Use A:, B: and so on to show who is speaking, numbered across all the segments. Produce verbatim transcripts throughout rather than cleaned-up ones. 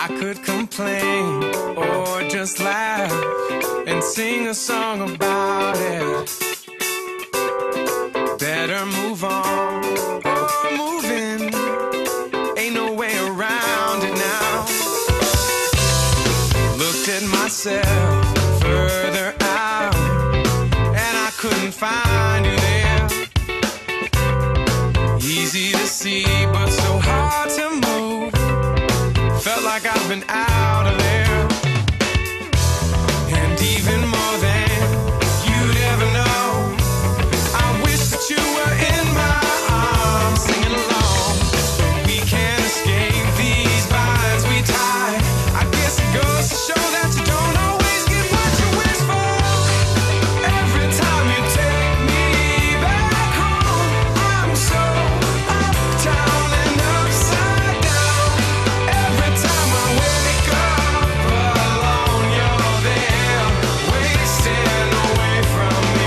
A: I could complain or just laugh and sing a song about it. Better move on or move in. Ain't no way around it now. Looked at myself further out and I couldn't find you there. Easy to see but so hard to move. Felt like I've been out of there. And even more than you'd ever know, I wish that you were in my arms, singing along. We can't escape these binds we tie. I guess it goes to show that you don't always get what you wish for. Every time you take me back home, I'm so uptown and upside down. Every time I wake up alone, you're there, wasting away from me.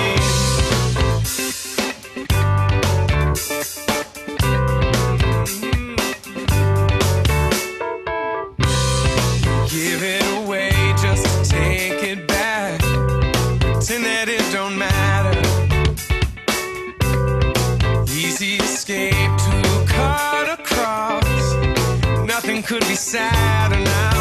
A: Give it away just to take it back. Pretend that it don't matter. Easy escape to cut across. Nothing could be sadder now.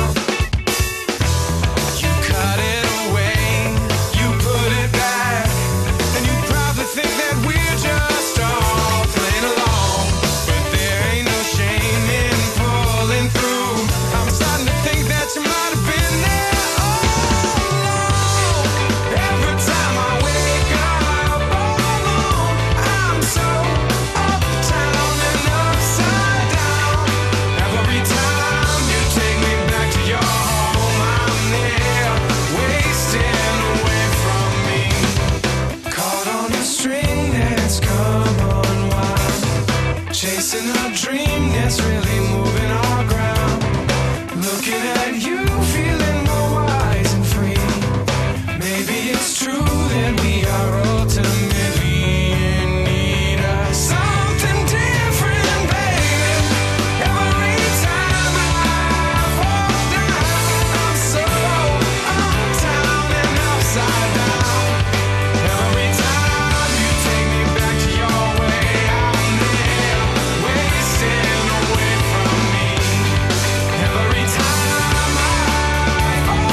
A: You cut it away, you put it back, and you probably think that we're just all playing along. But there ain't no shame in pulling through. I'm starting to think that you might have been there all along. Every time I wake up alone, I'm so uptown and upside down. Every time you take me back to your home, I'm there, wasting away from me. Caught on a string that's come unwound, chasing a dream that's really moving our ground. Looking at you, feeling more wise and free. Maybe it's true that we are ultimately in need of something different, baby. Every time I fall down, I'm so uptown and upside down. Every time you take me back to your way, I'm there, wasting away from me. Every time I fall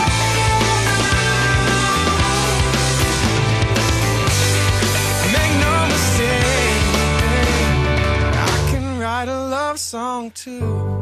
A: down, make no mistake, I can write a love song too.